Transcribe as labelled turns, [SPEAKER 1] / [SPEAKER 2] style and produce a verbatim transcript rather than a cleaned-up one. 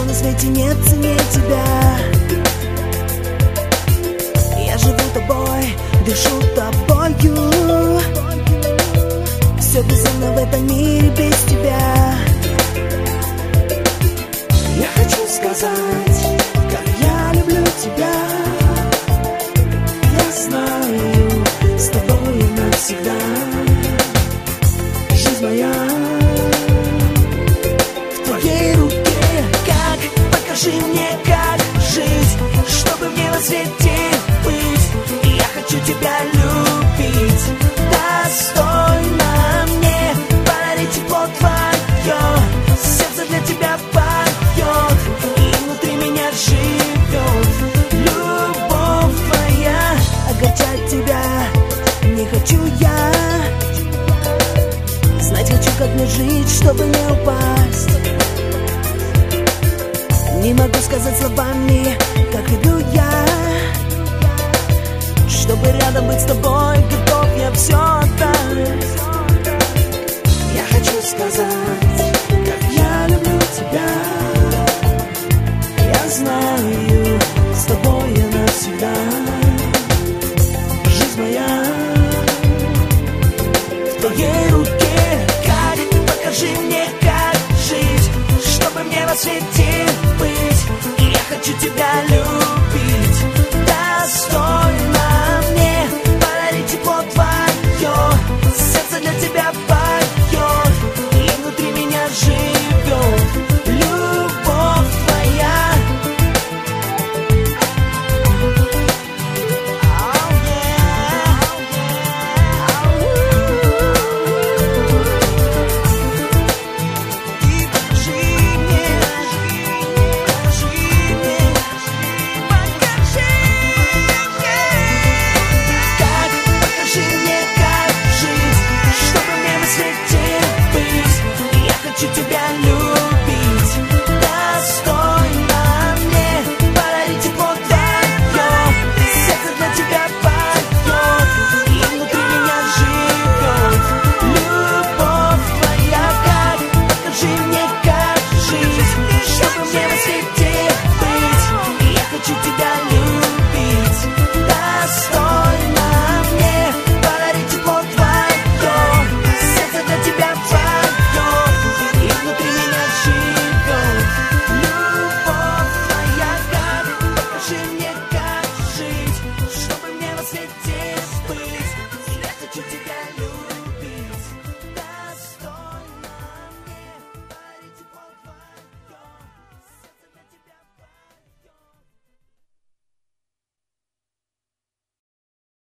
[SPEAKER 1] на свете нет ценнее тебя. Я живу тобой, дышу тобою. Все безумно в этом мире без тебя. Я хочу сказать, как я люблю тебя. Я знаю, с тобой навсегда. Жизнь моя в твоей руке. Как, покажи мне, как жить, чтобы мне на свете быть. И я хочу тебя любить достойно. Мне подарить тепло твое, сердце для тебя поет, и внутри меня живет любовь твоя. Огорчать тебя не хочу я. Знать хочу, как мне жить, чтобы не упасть. Не могу сказать словами, как люблю я. Чтобы рядом быть с тобой, готов я все отдать. Я хочу сказать, как я люблю тебя. Я знаю, с тобой я навсегда. Жизнь моя в твоей руке. Как, покажи мне, как жить, чтобы мне на свете быть. И я хочу тебя любить